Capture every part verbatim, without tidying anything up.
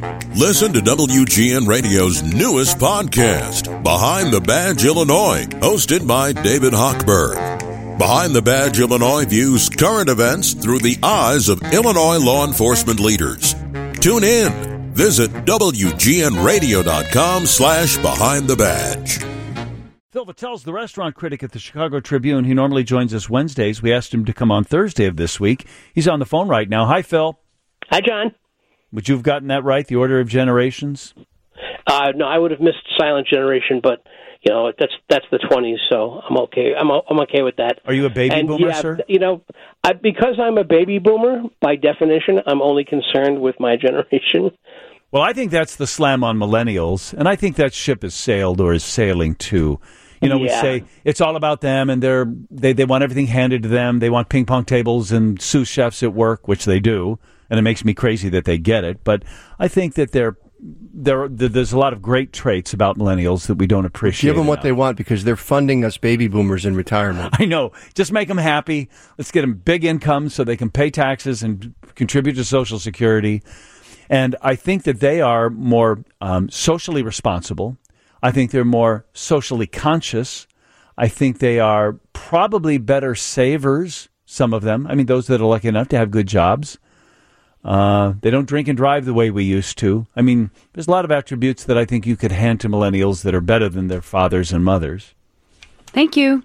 Listen to W G N Radio's newest podcast, Behind the Badge Illinois, hosted by David Hochberg. Behind the Badge Illinois views current events through the eyes of Illinois law enforcement leaders. Tune in. Visit W G N radio dot com slash behind the badge. Phil Vattel's the restaurant critic at the Chicago Tribune. He normally joins us Wednesdays. We asked him to come on Thursday of this week. He's on the phone right now. Hi, Phil. Hi, John. Would you have gotten that right, the order of generations? Uh, no, I would have missed Silent Generation, but you know that's that's the twenties, so I'm okay. I'm I'm okay with that. Are you a baby and, boomer, yeah, sir? You know, I, because I'm a baby boomer, by definition, I'm only concerned with my generation. Well, I think that's the slam on millennials, and I think that ship has sailed or is sailing too. You know, yeah. we say it's all about them, and they're they they want everything handed to them. They want ping pong tables and sous chefs at work, which they do. And it makes me crazy that they get it. But I think that they're, they're, there's a lot of great traits about millennials that we don't appreciate. Give them what enough. they want because they're funding us baby boomers in retirement. I know. Just make them happy. Let's get them big incomes so they can pay taxes and contribute to Social Security. And I think that they are more um, socially responsible. I think they're more socially conscious. I think they are probably better savers, some of them. I mean, those that are lucky enough to have good jobs. Uh, they don't drink and drive the way we used to. I mean, there's a lot of attributes that I think you could hand to millennials that are better than their fathers and mothers. Thank you.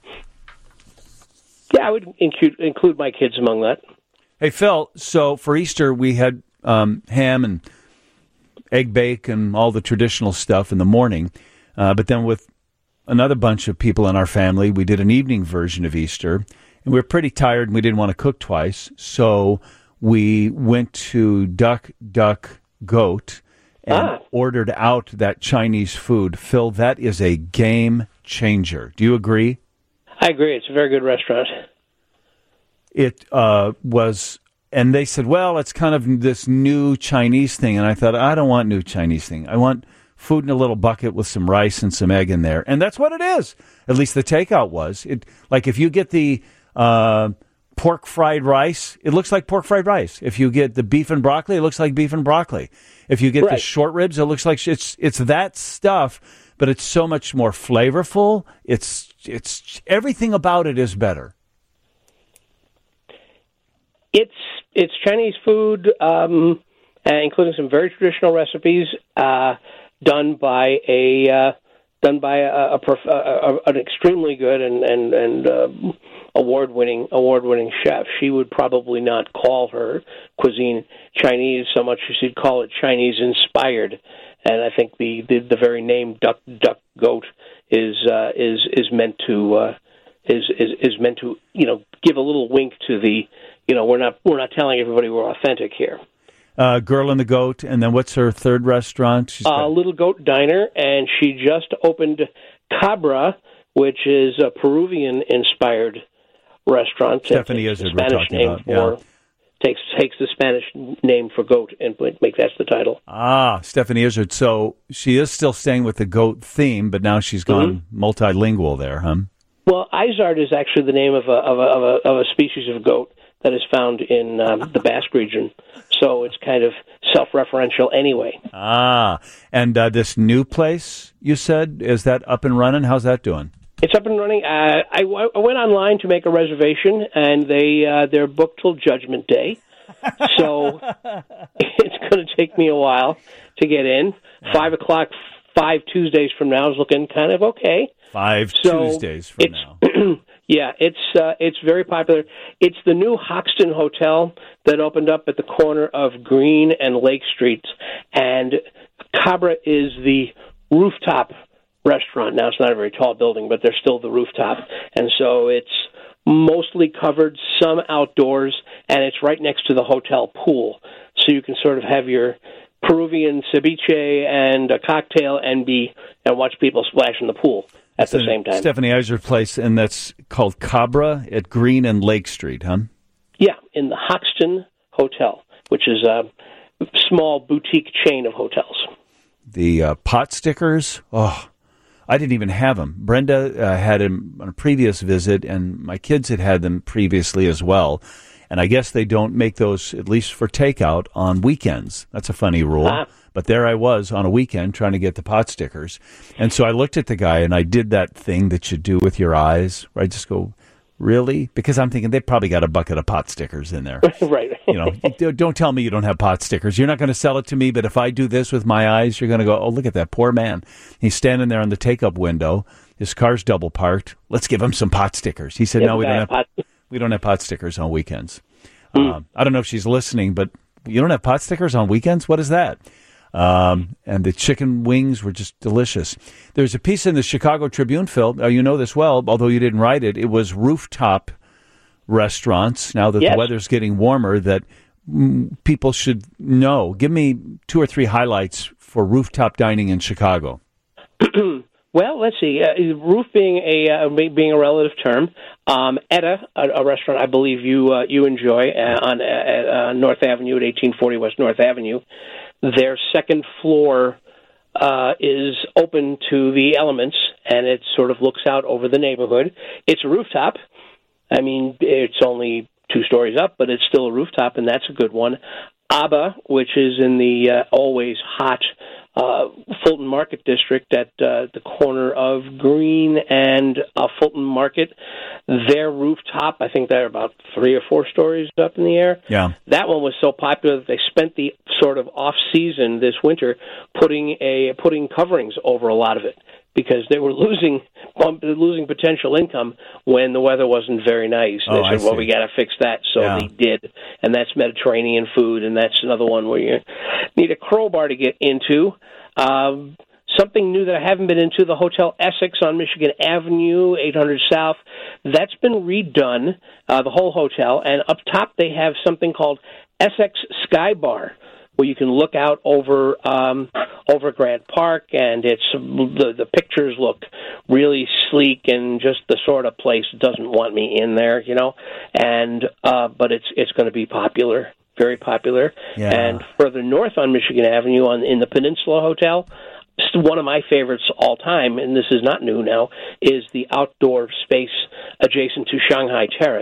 Yeah, I would include, include my kids among that. Hey, Phil, so for Easter we had um, ham and egg bake and all the traditional stuff in the morning. Uh, but then with another bunch of people in our family, we did an evening version of Easter. And we were pretty tired and we didn't want to cook twice. So we went to Duck, Duck, Goat and ah. ordered out that Chinese food. Phil, that is a game changer. Do you agree? I agree. It's a very good restaurant. It uh, was, and they said, well, it's kind of this new Chinese thing. And I thought, I don't want new Chinese thing. I want food in a little bucket with some rice and some egg in there. And that's what it is. At least the takeout was. It like if you get the Uh, pork fried rice, it looks like pork fried rice. If you get the beef and broccoli, it looks like beef and broccoli. If you get right. the short ribs, it looks like it's it's that stuff, but it's so much more flavorful. It's it's everything about it is better. It's it's Chinese food, um, uh, including some very traditional recipes, uh, done by a uh, done by a, a, prof- a, a an extremely good and and and. Uh, award-winning award-winning chef. She would probably not call her cuisine Chinese so much as she'd call it Chinese-inspired. And I think the, the, the very name Duck Duck Goat is uh, is is meant to uh, is, is is meant to you know give a little wink to the you know we're not we're not telling everybody we're authentic here. Uh, Girl and the Goat, and then what's her third restaurant? She's got... uh, Little Goat Diner, and she just opened Cabra, which is a Peruvian-inspired restaurant. Stephanie Izzard we're talking about. For, yeah. Takes takes the Spanish name for goat and make that's the title. Ah, Stephanie Izzard. So she is still staying with the goat theme, but now she's gone mm-hmm. multilingual there, huh? Well, Izard is actually the name of a of a of a, of a species of goat that is found in um, the Basque region. So it's kind of self-referential anyway. Ah, and uh, this new place you said, is that up and running? How's that doing? It's up and running. Uh, I, w- I went online to make a reservation, and they uh, they're booked till Judgment Day, so it's going to take me a while to get in. Five o'clock, five Tuesdays from now is looking kind of okay. Five so Tuesdays from now. Yeah, it's uh, it's very popular. It's the new Hoxton Hotel that opened up at the corner of Green and Lake Streets, and Cabra is the rooftop restaurant. Now, it's not a very tall building, but there's still the rooftop. And so it's mostly covered, some outdoors, and it's right next to the hotel pool. So you can sort of have your Peruvian ceviche and a cocktail and be and watch people splash in the pool at the same time. Stephanie Izzard place, and that's called Cabra at Green and Lake Street, huh? Yeah, in the Hoxton Hotel, which is a small boutique chain of hotels. The uh, pot stickers, oh, I didn't even have them. Brenda uh, had them on a previous visit, and my kids had had them previously as well. And I guess they don't make those, at least for takeout, on weekends. That's a funny rule. Ah. But there I was on a weekend trying to get the pot stickers. And so I looked at the guy and I did that thing that you do with your eyes, where I just go, really? Because I'm thinking they probably got a bucket of pot stickers in there. Right. You know, don't tell me you don't have pot stickers. You're not going to sell it to me, but if I do this with my eyes, you're going to go, oh, look at that poor man. He's standing there on the take-up window. His car's double parked. Let's give him some pot stickers. He said, yeah, no, we don't have pot. we don't have pot stickers on weekends. Mm. Um, I don't know if she's listening, but you don't have pot stickers on weekends? What is that? Um, and the chicken wings were just delicious. There's a piece in the Chicago Tribune, Phil. Uh, you know this well, although you didn't write it. It was rooftop restaurants. Now that yes. the weather's getting warmer, that mm, people should know. Give me two or three highlights for rooftop dining in Chicago. Well, let's see. Uh, roof being a uh, being a relative term. Um, Etta, a, a restaurant I believe you uh, you enjoy uh, on uh, uh, North Avenue at eighteen forty West North Avenue. Their second floor uh, is open to the elements, and it sort of looks out over the neighborhood. It's a rooftop. I mean, it's only two stories up, but it's still a rooftop, and that's a good one. Abba, which is in the uh, always hot uh, Fulton Market District at uh, the corner of Green and uh, Fulton Market, their rooftop, I think they're about three or four stories up in the air. Yeah. That one was so popular that they spent the sort of off-season this winter putting a putting coverings over a lot of it, because they were losing losing potential income when the weather wasn't very nice. They oh, said, well, we got to fix that. So yeah. they did. And that's Mediterranean food, and that's another one where you need a crowbar to get into. Um, something new that I haven't been into, the Hotel Essex on Michigan Avenue, eight hundred South. That's been redone, uh, the whole hotel. And up top they have something called Essex Sky Bar, where you can look out over um, over Grant Park, and it's the the pictures look really sleek and just the sort of place that doesn't want me in there, you know. And uh, but it's it's going to be popular, very popular. Yeah. And further north on Michigan Avenue, on in the Peninsula Hotel, one of my favorites all time, and this is not new now, is the outdoor space adjacent to Shanghai Terrace,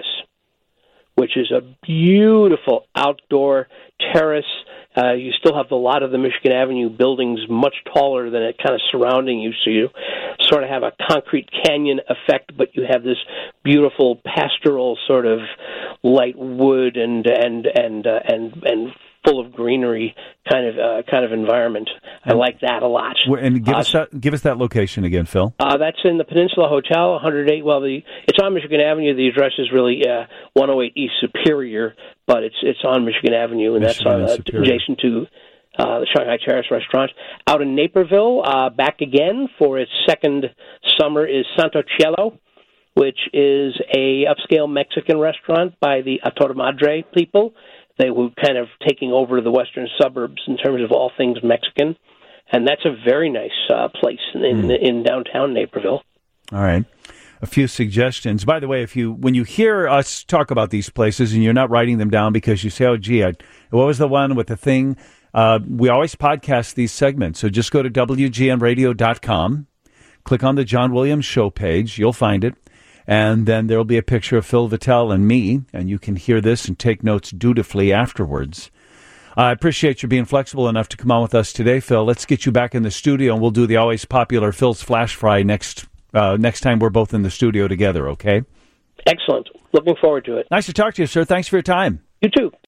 which is a beautiful outdoor terrace. Uh, you still have a lot of the Michigan Avenue buildings much taller than it kind of surrounding you, so you sort of have a concrete canyon effect, but you have this beautiful pastoral sort of light wood and and and uh, and and full of greenery kind of uh, kind of environment. I and, like that a lot. And give uh, us that give us that location again, Phil. Uh, that's in the Peninsula Hotel, one hundred eight. Well, the it's on Michigan Avenue. The address is really uh, one oh eight East Superior, but it's it's on Michigan Avenue, and Michigan that's uh, adjacent to uh, the Shanghai Terrace restaurant. Out in Naperville, uh, back again for its second summer is Santo Cielo, which is a upscale Mexican restaurant by the Autor Madre people. They were kind of taking over the western suburbs in terms of all things Mexican, and that's a very nice uh, place in mm. in downtown Naperville. All right. A few suggestions. By the way, if you when you hear us talk about these places and you're not writing them down because you say, oh, gee, I, what was the one with the thing? Uh, we always podcast these segments, so just go to W G N radio dot com, click on the John Williams Show page, you'll find it, and then there will be a picture of Phil Vitale and me, and you can hear this and take notes dutifully afterwards. I appreciate you being flexible enough to come on with us today, Phil. Let's get you back in the studio, and we'll do the always popular Phil's Flash Fry next uh, next time we're both in the studio together, okay? Excellent. Looking forward to it. Nice to talk to you, sir. Thanks for your time. You too.